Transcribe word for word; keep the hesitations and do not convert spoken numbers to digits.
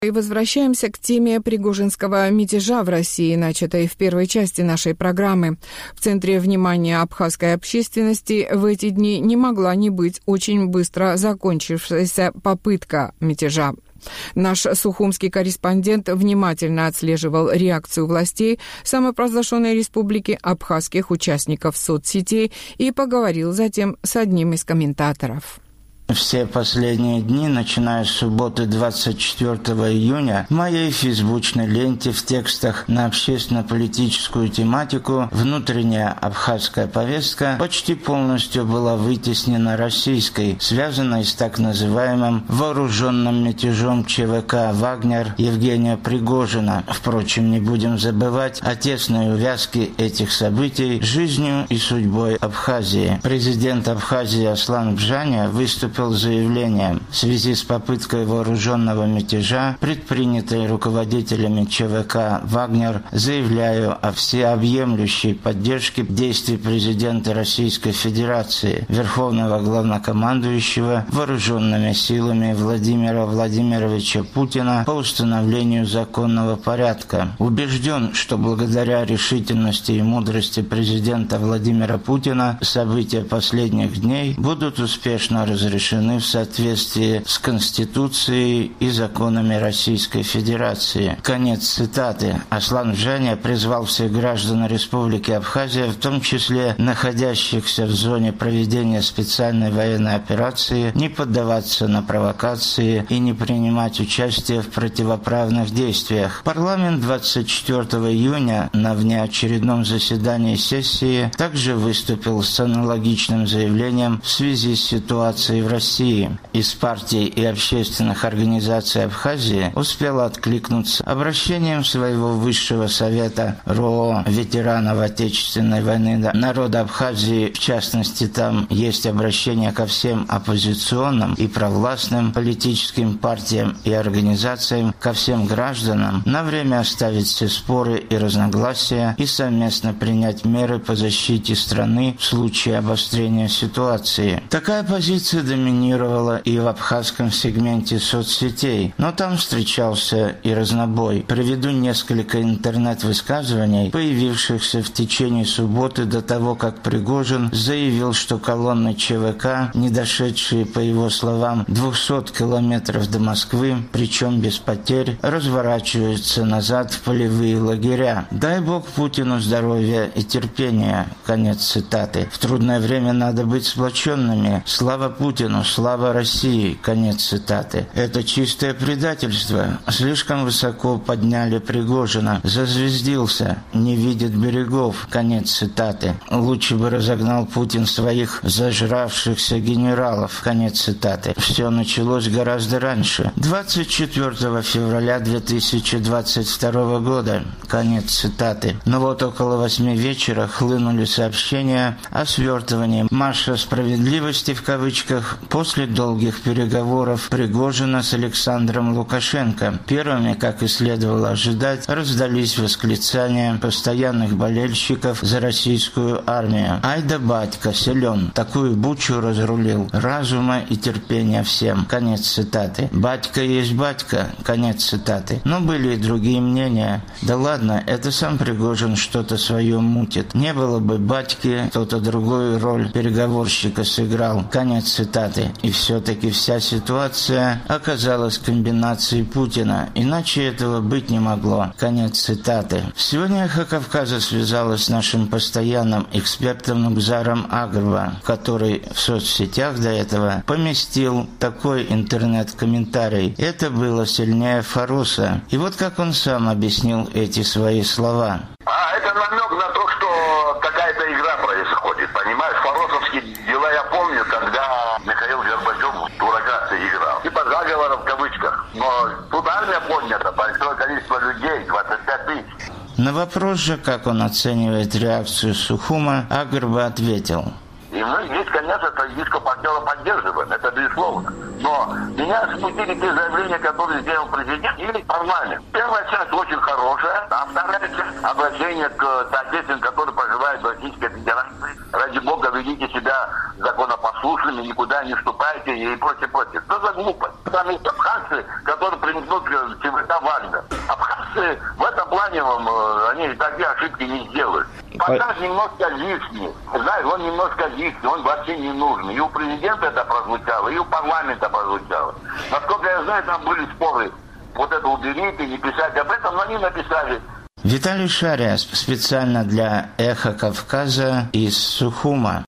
И возвращаемся к теме пригожинского мятежа в России, начатой в первой части нашей программы. В центре внимания абхазской общественности в эти дни не могла не быть очень быстро закончившаяся попытка мятежа. Наш сухумский корреспондент внимательно отслеживал реакцию властей самопровозглашенной республики абхазских участников соцсетей и поговорил затем с одним из комментаторов. Все последние дни, начиная с субботы двадцать четвёртого июня, в моей фейсбучной ленте в текстах на общественно-политическую тематику внутренняя абхазская повестка почти полностью была вытеснена российской, связанной с так называемым вооруженным мятежом ЧВК «Вагнер» Евгения Пригожина. Впрочем, не будем забывать о тесной увязке этих событий с жизнью и судьбой Абхазии. Президент Абхазии Аслан Бжаня выступил с заявлением в связи с попыткой вооруженного мятежа, предпринятой руководителями ЧВК «Вагнер», заявляю о всеобъемлющей поддержке действий президента Российской Федерации, Верховного Главнокомандующего Вооруженными силами Владимира Владимировича Путина по установлению законного порядка. Убежден, что благодаря решительности и мудрости президента Владимира Путина события последних дней будут успешно разрешены в соответствии с Конституцией и законами Российской Федерации. Конец цитаты. Аслан Бжаня призвал всех граждан Республики Абхазия, в том числе находящихся в зоне проведения специальной военной операции, не поддаваться на провокации и не принимать участие в противоправных действиях. Парламент двадцать четвёртого июня на внеочередном заседании сессии также выступил с аналогичным заявлением в связи с ситуацией в России. Из партий и общественных организаций Абхазии успела откликнуться обращением своего высшего совета РОО ветеранов Отечественной войны народа Абхазии. В частности, там есть обращение ко всем оппозиционным и провластным политическим партиям и организациям, ко всем гражданам на время оставить все споры и разногласия и совместно принять меры по защите страны в случае обострения ситуации. Такая позиция доминирует и в абхазском сегменте соцсетей, но там встречался и разнобой. Приведу несколько интернет-высказываний, появившихся в течение субботы до того, как Пригожин заявил, что колонны ЧВК, не дошедшие, по его словам, двухсот километров до Москвы, причем без потерь, разворачиваются назад в полевые лагеря. «Дай Бог Путину здоровья и терпения». Конец цитаты. «В трудное время надо быть сплоченными. Слава Путину! Слава России!» Конец цитаты. «Это чистое предательство. Слишком высоко подняли Пригожина. Зазвездился. Не видит берегов». Конец цитаты. «Лучше бы разогнал Путин своих зажравшихся генералов». Конец цитаты. Все началось гораздо раньше. двадцать четвёртого февраля две тысячи двадцать второго года. Конец цитаты. Но вот около восьми вечера хлынули сообщения о свертывании «марша справедливости» в кавычках после долгих переговоров Пригожина с Александром Лукашенко. Первыми, как и следовало ожидать, раздались восклицания постоянных болельщиков за российскую армию. «Ай да батька, силен, такую бучу разрулил, разума и терпения всем». Конец цитаты. «Батька есть батька». Конец цитаты. Но были и другие мнения. Да ладно, это сам Пригожин что-то свое мутит. Не было бы батьки, кто-то другую роль переговорщика сыграл. Конец цитаты. И все-таки вся ситуация оказалась комбинацией Путина. Иначе этого быть не могло. Конец цитаты. Сегодня «Эхо Кавказа» связалась с нашим постоянным экспертом Нугзаром Агрба, который в соцсетях до этого поместил такой интернет-комментарий. Это было сильнее Фаруса. И вот как он сам объяснил эти свои слова. А, это намек на то, что какая-то игра происходит, понимаешь? Фаросовские дела я помню, когда Михаил Горбачев дурака играл. Типа заговора в кавычках. Но тут армия поднята, большое количество людей, двадцать пять тысяч. На вопрос же, как он оценивает реакцию Сухума, Агрба ответил. И мы здесь, конечно, стратегического партнера поддерживаем, это безусловно. Но меня смутили те заявления, которые сделал президент, или парламент. Первая часть очень хорошая, а вторая часть — обращение к соответственно, которые проживают в Российской Федерации. Ради Бога, ведите себя законопослушными, никуда не вступайте и прочее, прочее. Что за глупость? Там есть абхазцы, которые примкнут к ЧВК Вагнер. Абхазцы в этом плане они такие ошибки не сделают. Показ немножко лишний. Знаешь, он немножко лишний, он вообще не нужный. И у президента это прозвучало, и у парламента прозвучало. Насколько я знаю, там были споры. Вот это уберите, не писать об этом, но они написали. Виталий Шария специально для «Эхо Кавказа» из Сухума.